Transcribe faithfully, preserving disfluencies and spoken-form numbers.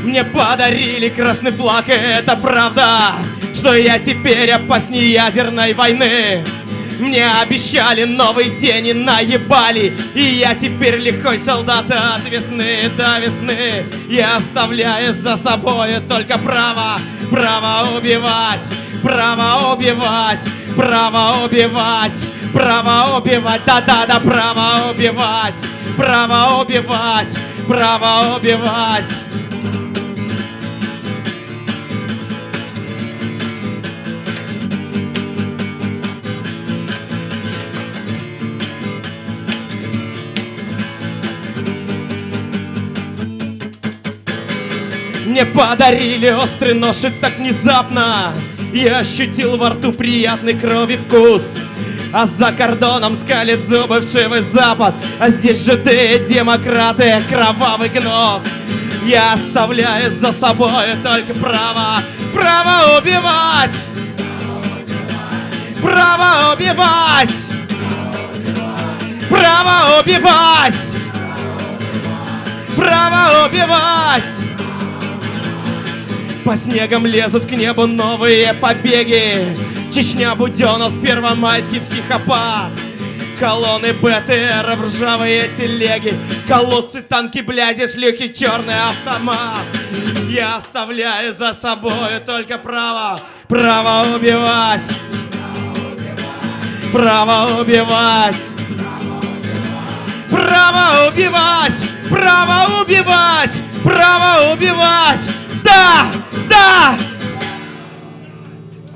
Мне подарили красный флаг, и это правда, что я теперь опаснее ядерной войны. Мне обещали новый день и наебали, и я теперь лихой солдат от весны до весны. Я оставляю за собой только право, право убивать, право убивать, право убивать, право убивать, да-да-да, право убивать, право убивать, право убивать. Мне подарили острый нож и так внезапно я ощутил во рту приятный крови вкус. А за кордоном скалит зубы вшивый запад, а здесь же ты, демократы, кровавый гнус. Я оставляю за собой только право, право убивать, право убивать, право убивать, право убивать. По снегам лезут к небу новые побеги. Чечня, Буденов, первомайский психопат. Колонны БТР, ржавые телеги, колодцы, танки, бляди, шлюхи, черный автомат. Я оставляю за собой только право, право убивать, право убивать, право убивать, право убивать, право убивать. Да!